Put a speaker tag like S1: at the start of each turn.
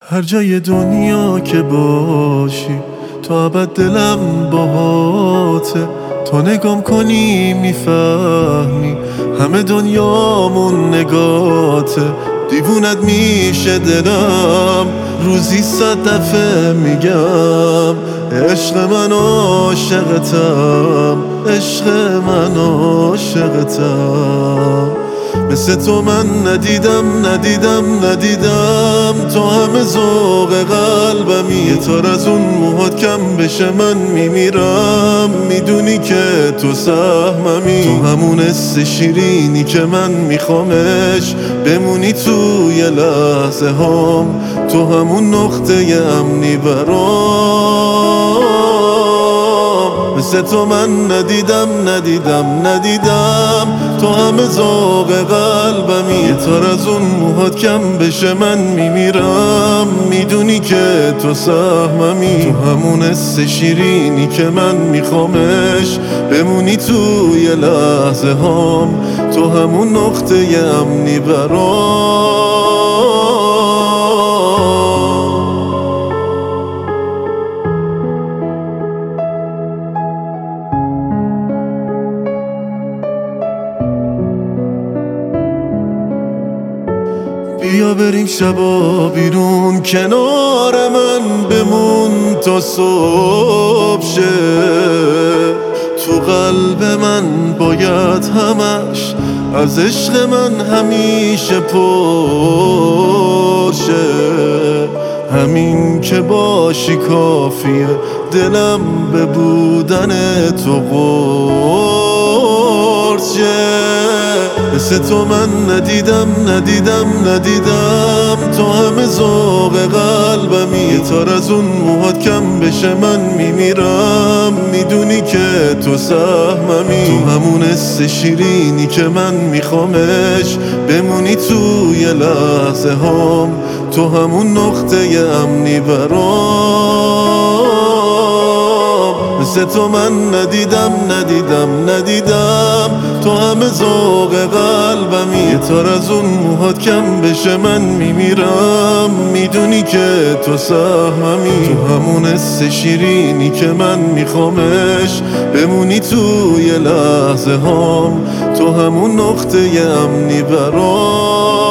S1: هر جای دنیا که باشی تا ابد دلم باهاته. تو نگام کنی میفهمی همه دنیامون نگاته. دیوونت میشه دلم روزی 100 دفعه میگم عشق من عاشقتم، عشق من عاشقتم. مثل تو من ندیدم تو همه ذوق قلبمی. یه تار از اون موهات کم بشه من میمیرم، میدونی که تو سهممی. تو همون حس شیرینی که من میخوامش بمونی توی لحظه هام. تو همون نقطه امنی برام. مثل تو من ندیدم تو همه ذوق قلبمی. یه تار از اون موهات کم بشه من میمیرم، میدونی که تو سهممی. تو همون حس شیرینی که من میخوامش بمونی توی لحظه هام. تو همون نقطه امنی برام. بیا بریم شبا بیرون کنار من بمون تا صبح شه. تو قلب من باید همش از عشق من همیشه پر شه. همین که باشی کافیه دلم به بودن تو قرص شه. مثل تو من ندیدم تو همه ذوق قلبمی. یه تار از اون موهات کم بشه من میمیرم، میدونی که تو سهممی. تو همون حس شیرینی که من میخوامش بمونی توی لحظه هام. تو همون نقطه امنی برام. مثل تو من ندیدم تو همه ذوق قلبمی. یه تار از اون موهات کم بشه من میمیرم، میدونی که تو سهممی. تو همون حس شیرینی که من میخوامش بمونی توی لحظه هام. تو همون نقطه امنی برام.